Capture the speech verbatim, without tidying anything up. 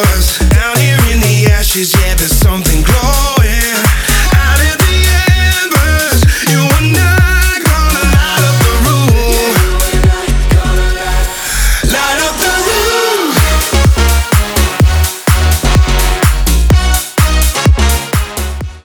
was. Down here in the ashes, yeah, there's so